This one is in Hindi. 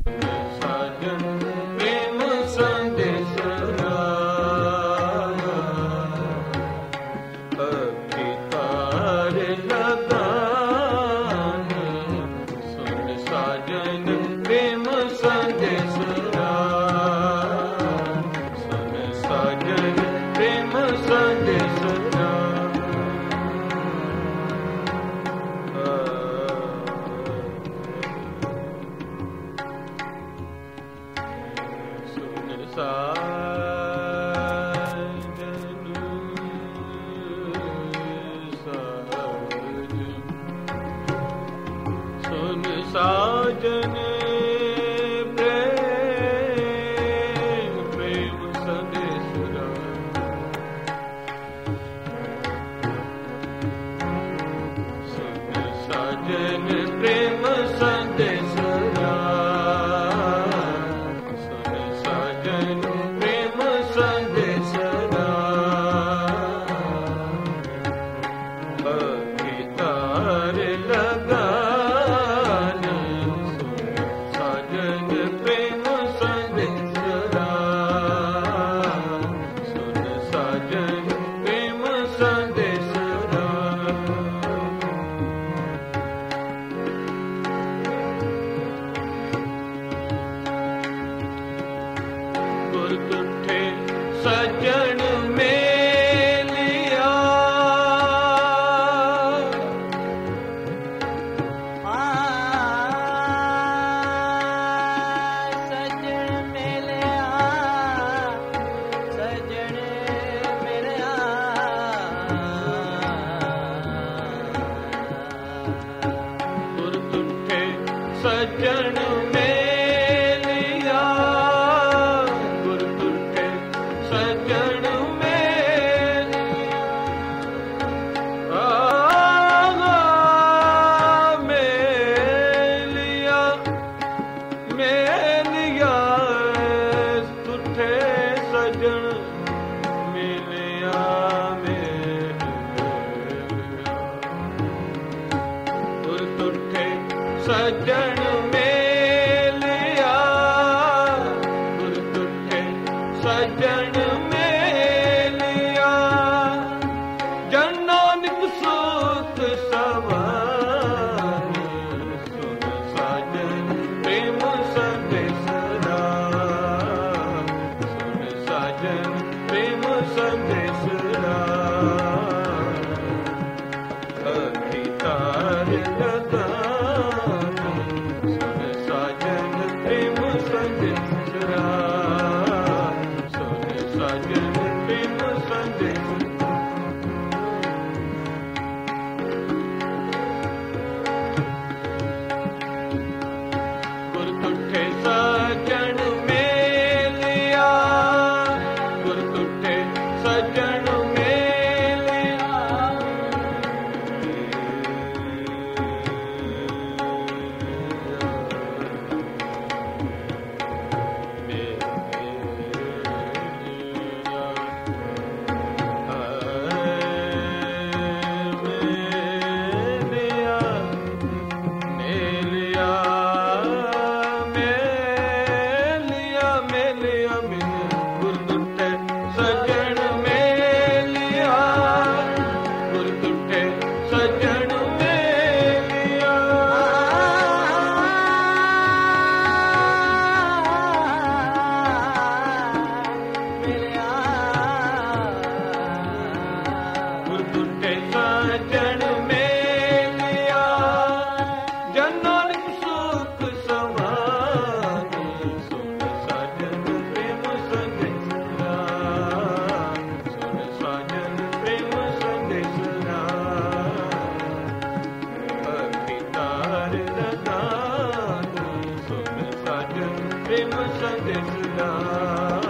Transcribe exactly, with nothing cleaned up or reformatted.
साजन प्रेम संदेश अभी तार लगाने सुन साजन प्रेम संदेश सुन साजन प्रेम संदेश सुन साजन प्रेम प्रेम संदेश सुन साजन प्रेम संदेश सुन साजन प्रेम संदेश अभी तार लगा सजन मेलिया सजन मेलिया सजन मेलिया गुर तुठे सजन सजन मेलिया मेलिया तुठे सजन मेलिया मेलिया गुर तुठे सजन मेलिया गुर तुठे सजन प्रेम संदेश अभी तार लगाने सुन साजन प्रेम संदेश सुन साजन प्रेम संदेश गुर तुठे सजन सजन मेलिया मेलिया मेलिया मेलिया गुर तुठे सजन सजन मेलिया गुर तुठे सजन मेलिया जनन सुख समाने सुन साजन प्रेम संदेश सुन साजन प्रेम संदेश प्रेम संदेश